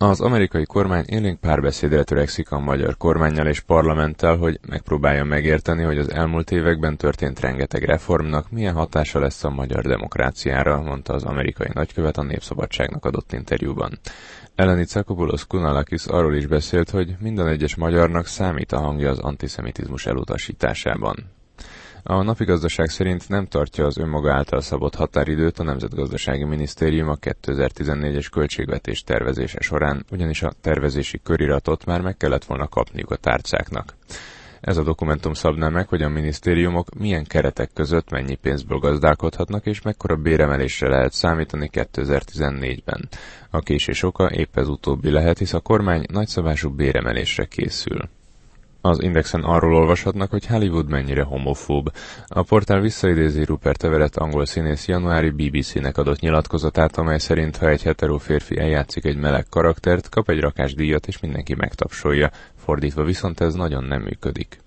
Az amerikai kormány élénk párbeszédre törekszik a magyar kormánnyal és parlamenttel, hogy megpróbálja megérteni, hogy az elmúlt években történt rengeteg reformnak milyen hatása lesz a magyar demokráciára, mondta az amerikai nagykövet a Népszabadságnak adott interjúban. Eleni Tsakopoulos Kounalakis arról is beszélt, hogy minden egyes magyarnak számít a hangja az antiszemitizmus elutasításában. A Napi Gazdaság szerint nem tartja az önmaga által szabott határidőt a Nemzetgazdasági Minisztérium a 2014-es költségvetés tervezése során, ugyanis a tervezési köriratot már meg kellett volna kapniuk a tárcáknak. Ez a dokumentum szabná meg, hogy a minisztériumok milyen keretek között mennyi pénzből gazdálkodhatnak, és mekkora béremelésre lehet számítani 2014-ben. A késés oka épp ez utóbbi lehet, hisz a kormány nagyszabású béremelésre készül. Az Indexen arról olvashatnak, hogy Hollywood mennyire homofób. A portál visszaidézi Rupert Everett angol színész januári BBC-nek adott nyilatkozatát, amely szerint ha egy hetero férfi eljátszik egy meleg karaktert, kap egy rakásdíjat és mindenki megtapsolja. Fordítva viszont ez nagyon nem működik.